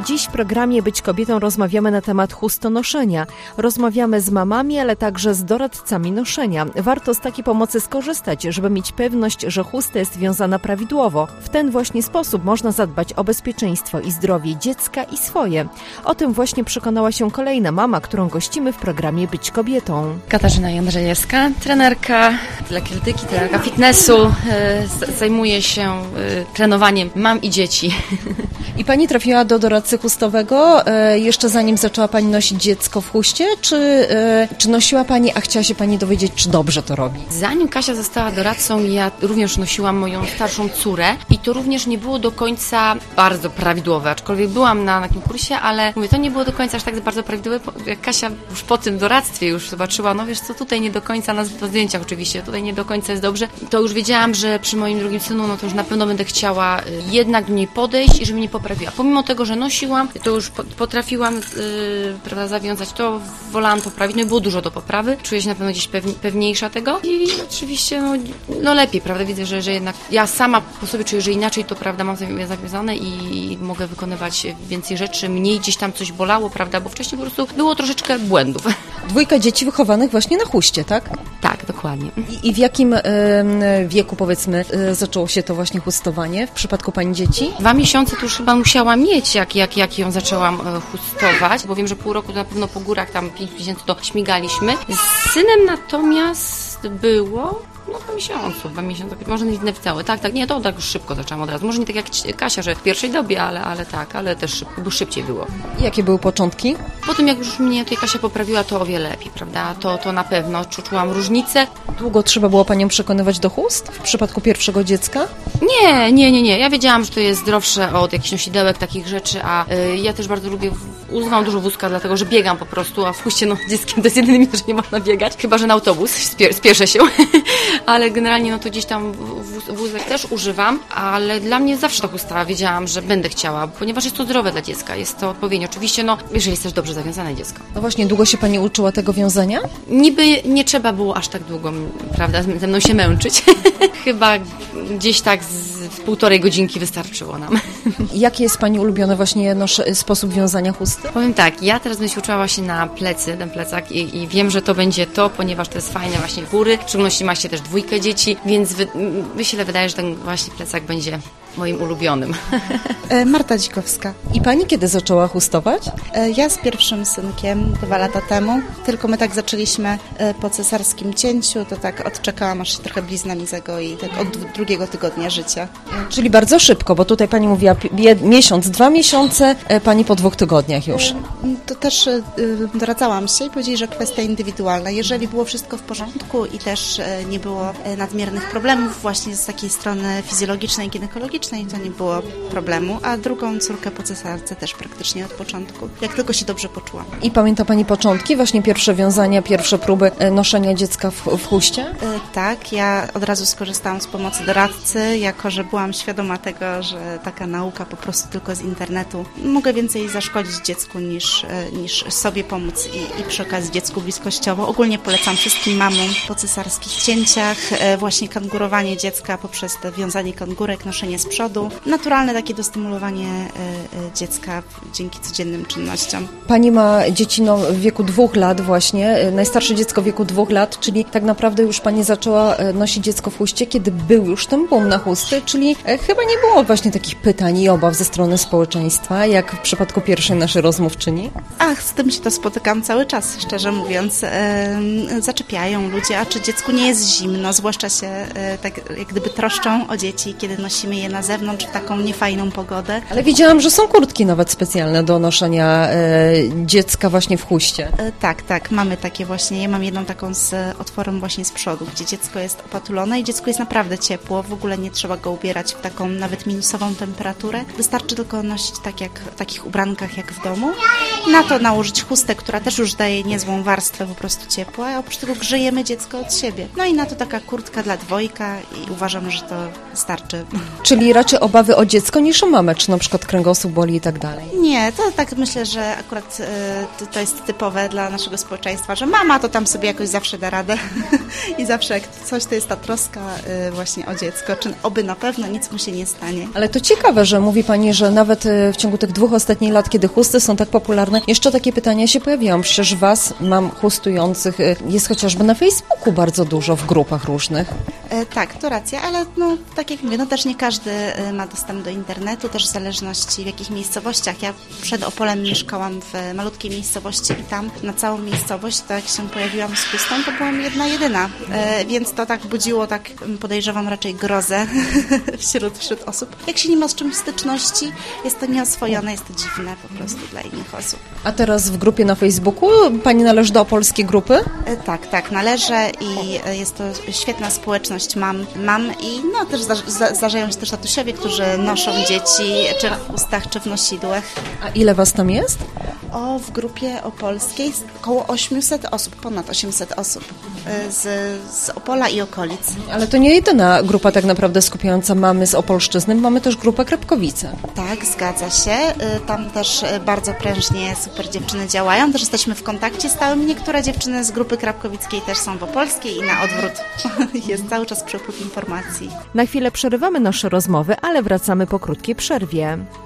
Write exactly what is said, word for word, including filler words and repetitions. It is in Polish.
Dziś w programie Być Kobietą rozmawiamy na temat chustonoszenia. Rozmawiamy z mamami, ale także z doradcami noszenia. Warto z takiej pomocy skorzystać, żeby mieć pewność, że chusta jest wiązana prawidłowo. W ten właśnie sposób można zadbać o bezpieczeństwo i zdrowie dziecka i swoje. O tym właśnie przekonała się kolejna mama, którą gościmy w programie Być Kobietą. Katarzyna Jędrzejewska, trenerka lekkiatlety, trenerka fitnessu. Zajmuję się trenowaniem mam i dzieci. I Pani trafiła do doradcy chustowego e, jeszcze zanim zaczęła Pani nosić dziecko w chuście, czy, e, czy nosiła Pani, a chciała się Pani dowiedzieć, czy dobrze to robi? Zanim Kasia została doradcą, ja również nosiłam moją starszą córę i to również nie było do końca bardzo prawidłowe, aczkolwiek byłam na takim kursie, ale mówię, to nie było do końca aż tak bardzo prawidłowe, jak Kasia już po tym doradztwie już zobaczyła, no wiesz co, tutaj nie do końca, na zdjęciach oczywiście, tutaj nie do końca jest dobrze, to już wiedziałam, że przy moim drugim synu, no to już na pewno będę chciała jednak do niej podejść i żeby mnie poprawiła. Pomimo tego, że nosiłam, to już potrafiłam yy, prawda, zawiązać, to wolałam poprawić, no i było dużo do poprawy, czuję się na pewno gdzieś pewni, pewniejsza tego i oczywiście no, no lepiej, prawda, widzę, że, że jednak ja sama po sobie czuję, że inaczej to, prawda, mam zawiązane i mogę wykonywać więcej rzeczy, mniej gdzieś tam coś bolało, prawda, bo wcześniej po prostu było troszeczkę błędów. Dwójka dzieci wychowanych właśnie na chuście, tak? Tak, dokładnie. I, i w jakim y, wieku, powiedzmy, y, zaczęło się to właśnie chustowanie w przypadku Pani dzieci? Dwa miesiące to już chyba musiałam mieć, jak, jak, jak ją zaczęłam e, chustować, bo wiem, że pół roku to na pewno po górach, tam pięć miesięcy to śmigaliśmy. Z synem natomiast było... No po miesiącu, dwa miesiące, może nie całe. Tak, tak, nie, to tak już szybko zaczęłam od razu. Może nie tak jak Kasia, że w pierwszej dobie, ale, ale tak, ale też szybko, bo szybciej było. I jakie były początki? Po tym, jak już mnie tutaj Kasia poprawiła, to o wiele lepiej, prawda? To, to na pewno czułam różnicę. Długo trzeba było Panią przekonywać do chust w przypadku pierwszego dziecka? Nie, nie, nie, nie. Ja wiedziałam, że to jest zdrowsze od jakichś nosidełek, takich rzeczy, a y, ja też bardzo lubię, używam dużo wózka, dlatego, że biegam po prostu, a w chuście, no, dzieckiem to jest jedyny minut, że nie można biegać, chyba że na autobus, spier- spieszę się. Ale generalnie no to gdzieś tam wózek też używam, ale dla mnie zawsze ta chusta wiedziałam, że będę chciała, ponieważ jest to zdrowe dla dziecka, jest to odpowiednio. Oczywiście, no, jeżeli jest też dobrze zawiązane dziecko. No właśnie, długo się Pani uczyła tego wiązania? Niby nie trzeba było aż tak długo, prawda, ze mną się męczyć. Chyba gdzieś tak z w półtorej godzinki wystarczyło nam. Jaki jest Pani ulubiony właśnie nosz, sposób wiązania chusty? Powiem tak, ja teraz będę się uczyła właśnie na plecy, ten plecak i, i wiem, że to będzie to, ponieważ to jest fajne właśnie góry, w szczególności ma się też dwójkę dzieci, więc wy, mi się wydaje, że ten właśnie plecak będzie moim ulubionym. Marta Dzikowska. I Pani kiedy zaczęła chustować? Ja z pierwszym synkiem dwa lata temu, tylko my tak zaczęliśmy po cesarskim cięciu, to tak odczekałam, aż się trochę blizna mi zagoi, tak od drugiego tygodnia życia. Czyli bardzo szybko, bo tutaj Pani mówiła miesiąc, dwa miesiące, Pani po dwóch tygodniach już. To też doradzałam się i powiedzieli, że kwestia indywidualna. Jeżeli było wszystko w porządku i też nie było nadmiernych problemów właśnie z takiej strony fizjologicznej, ginekologicznej, to nie było problemu, a drugą córkę po cesarce też praktycznie od początku, jak tylko się dobrze poczułam. I pamięta Pani początki, właśnie pierwsze wiązania, pierwsze próby noszenia dziecka w, w chuście? E, tak, ja od razu skorzystałam z pomocy doradcy, jako że byłam świadoma tego, że taka nauka po prostu tylko z internetu mogę więcej zaszkodzić dziecku niż, niż sobie pomóc i, i przy okazji dziecku bliskościowo. Ogólnie polecam wszystkim mamom po cesarskich cięciach e, właśnie kangurowanie dziecka poprzez te wiązanie kangurek, noszenie z przodu. Naturalne takie dostymulowanie y, y, dziecka dzięki codziennym czynnościom. Pani ma dzieci no, w wieku dwóch lat właśnie, najstarsze dziecko w wieku dwóch lat, czyli tak naprawdę już Pani zaczęła nosić dziecko w chuście, kiedy był już ten boom na chusty, czyli chyba nie było właśnie takich pytań i obaw ze strony społeczeństwa, jak w przypadku pierwszej naszej rozmówczyni. Ach, z tym się to spotykam cały czas, szczerze mówiąc. Yy, zaczepiają ludzie, a czy dziecku nie jest zimno, zwłaszcza się yy, tak jak gdyby troszczą o dzieci, kiedy nosimy je na zewnątrz w taką niefajną pogodę. Ale widziałam, że są kurtki nawet specjalne do noszenia e, dziecka właśnie w chuście. E, tak, tak, mamy takie właśnie. Ja mam jedną taką z otworem właśnie z przodu, gdzie dziecko jest opatulone i dziecko jest naprawdę ciepło. W ogóle nie trzeba go ubierać w taką nawet minusową temperaturę. Wystarczy tylko nosić tak jak w takich ubrankach jak w domu. Na to nałożyć chustę, która też już daje niezłą warstwę po prostu ciepła, a oprócz tego grzejemy dziecko od siebie. No i na to taka kurtka dla dwojga i uważam, że to starczy. Czyli Czyli raczej obawy o dziecko niż o mamę, czy na przykład kręgosłup boli i tak dalej? Nie, to tak myślę, że akurat y, to jest typowe dla naszego społeczeństwa, że mama to tam sobie jakoś zawsze da radę i zawsze jak coś, to jest ta troska y, właśnie o dziecko, czy oby na pewno nic mu się nie stanie. Ale to ciekawe, że mówi Pani, że nawet w ciągu tych dwóch ostatnich lat, kiedy chusty są tak popularne, jeszcze takie pytania się pojawiają. Przecież Was, mam chustujących, jest chociażby na Facebooku bardzo dużo, w grupach różnych. E, tak, to racja, ale no, tak jak mówię, no też nie każdy ma dostęp do internetu, też w zależności w jakich miejscowościach. Ja przed Opolem mieszkałam w malutkiej miejscowości i tam na całą miejscowość, to jak się pojawiłam z chustą, to byłam jedna jedyna, e, więc to tak budziło, tak podejrzewam raczej grozę wśród, wśród osób. Jak się nie ma z czymś styczności, jest to nieoswojone, jest to dziwne po prostu dla innych osób. A teraz w grupie na Facebooku Pani należy do opolskiej grupy? E, tak, tak, należę i jest to świetna społeczność mam, mam i no też zda, zdarzają się też tatusiowie, którzy noszą dzieci, czy w chustach, czy w nosidłach. A ile Was tam jest? O, w grupie opolskiej około osiemset osób, ponad osiemset osób z, z Opola i okolic. Ale to nie jedyna grupa tak naprawdę skupiająca mamy z Opolszczyzny, mamy też grupę Krapkowice. Tak, zgadza się. Tam też bardzo prężnie super dziewczyny działają, też jesteśmy w kontakcie stałym. Niektóre dziewczyny z grupy krapkowickiej też są w opolskiej i na odwrót. Jest cały czas przepływ informacji. Na chwilę przerywamy nasze rozmowy, ale wracamy po krótkiej przerwie.